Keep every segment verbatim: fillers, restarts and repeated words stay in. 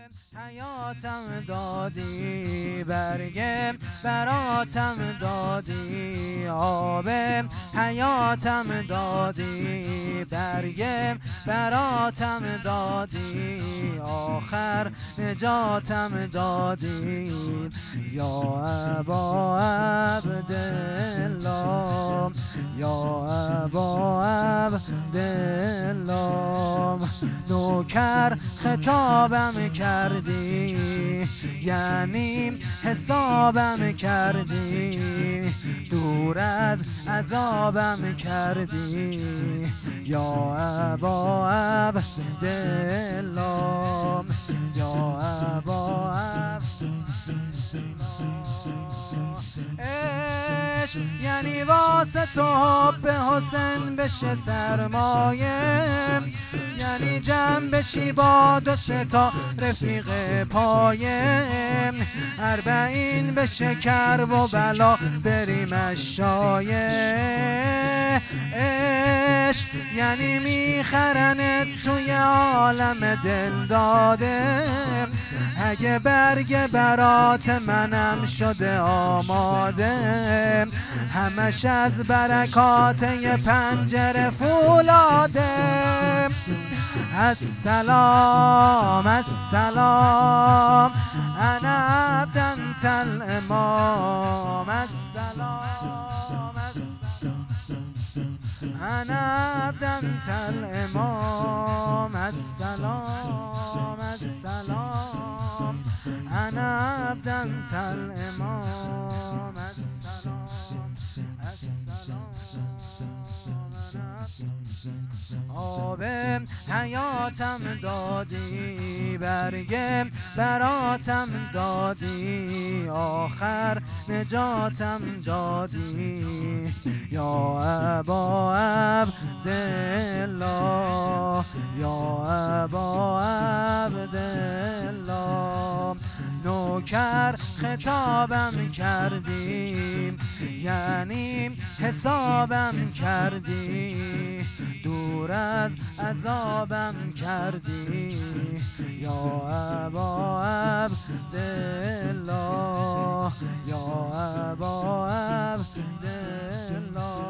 حیاتم دادی، برگم براتم دادی، آب حیاتم دادی، برگم براتم دادی، آخر نجاتم دادی. یا ابا عبدالله، یا ابا عبدالله، نوکر خطابم کردی، یعنی حسابم کردی، دور از عذابم کردی. یا ابا عبدالله، یا ابا عبدالله، عشق یعنی واسه تو حب حسین بشه سرمایه، یعنی جمع بشی با دو سه تا رفیق پایه، اربعین بشه کرب و بلا بریم الشایه. عشق یعنی میخرنت توی عالم دل داده، اگه برگ برات منم شده آماده، همش از برکات یه پنجره فولاده. السلام السلام انا عبد انت الامام، السلام انا عبد انت الامام، السلام السلام انا عبد انت الامام، السلام السلام. آب حیاتم دادی، برگم براتم دادی، آخر نجاتم دادی. یا ابا عبدالله، یا ابا عبدالله، نوکر خطابم کردی، یعنی حسابم کردی، دور از عذابم کردی. یا ابا عبدالله، یا ابا عبدالله،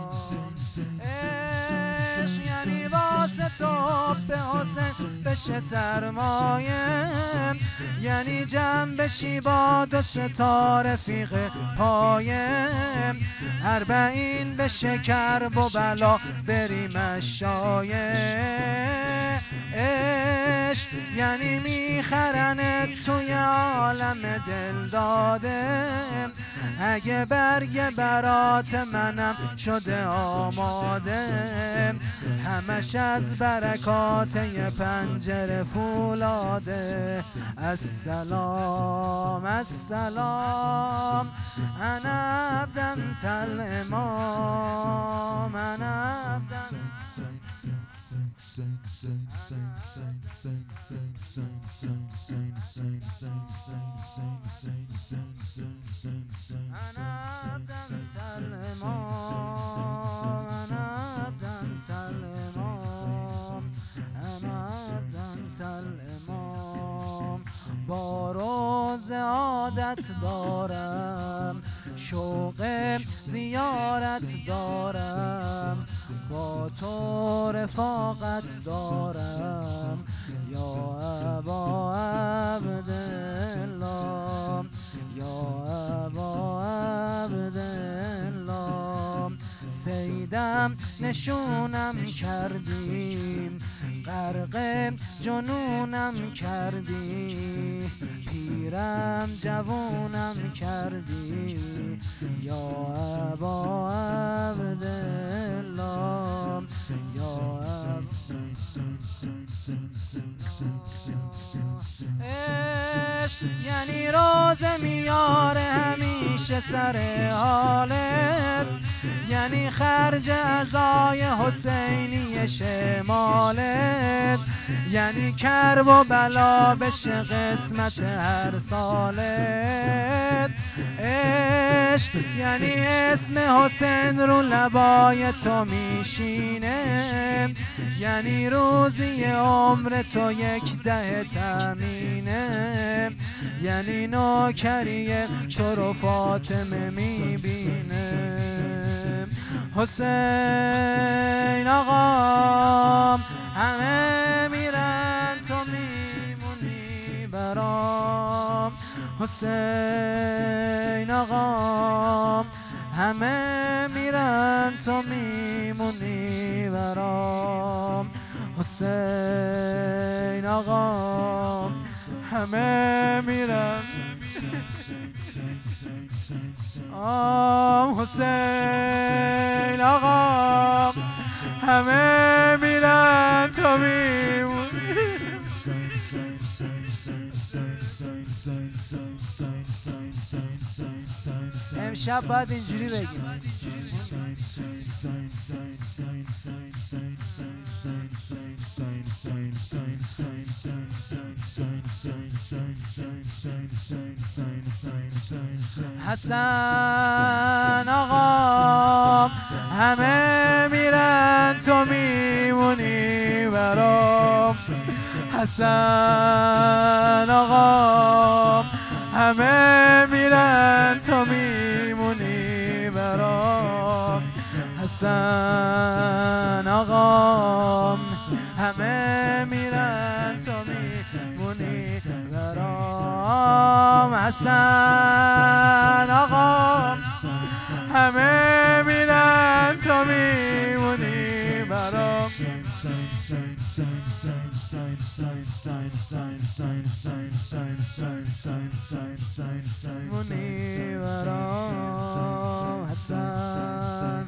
عشق یعنی واسه تو حب حسین بشه سرمایه، یعنی جمع بشی با دو سه تا رفیق پایه، اربعین بشه کرب و بلا بریم الشایه. عشق یعنی میخرنت توی عالم دل داده، اگه برگ برات منم شده آماده، همش از برکات یه پنجره فولاده. السلام السلام انا عبد انت الامام، انا عبد انا عبد انت الامام، انا عبد انت الامام، انا عبد انت الامام. با روز عادت دارم، شوق زیارت دارم، با تو رفاقت دارم. یا ابا عبدالله، یا ابا عبدالله، سیدم نشونم کردیم، غرق جنونم کردی، پیرم جوونم کردی. یا ابا عبدالله، یا عشق یعنی روز میاره همیشه سر حالت، یعنی خرج عزای حسینی شمالت، یعنی کرب و بلا بشه قسمت هر سالت. عشق یعنی اسم حسین رو لبای تو میشینه، یعنی روزی عمر تو یک ده تامینه، یعنی نوکری تو رو فاطمه میبینه. حسین آقام همه میرن تو میمونی برام. حسین آقام همه میرن تو میمونی برام. حسین آقام همه میرن آم. حسین آقام همه میرن تو میمونی. امشب باید اینجوری بگیم. حسن آقام همه میرن تو میمونی برام. حسن آقام همه میرن تو میمونی برام. حسن آقام همه میرن تو میمونی برام. حسن آقام همه میرن تو میمونی برام. مونی برام. حسن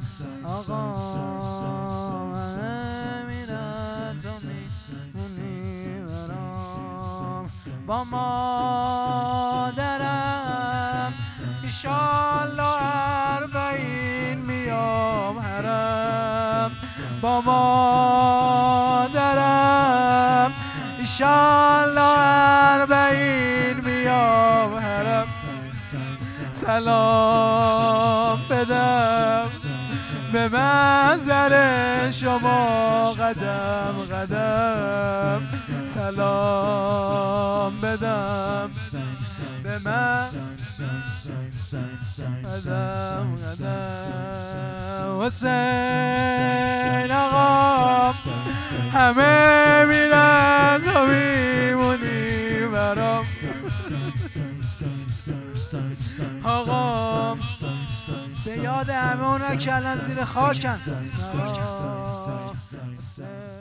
آقام همه میرن تو میمونی برام. با مادرم ایشالله اربعین میام حرم. با مادرم ایشالله اربعین میام حرم. سلام بدم به منظر شما قدم قدم. سلام بدم به من قدم قدم. حسین آقام همه میرن تو میمونی برام. آقام به یاد همه اونا که الان زیر خاکن.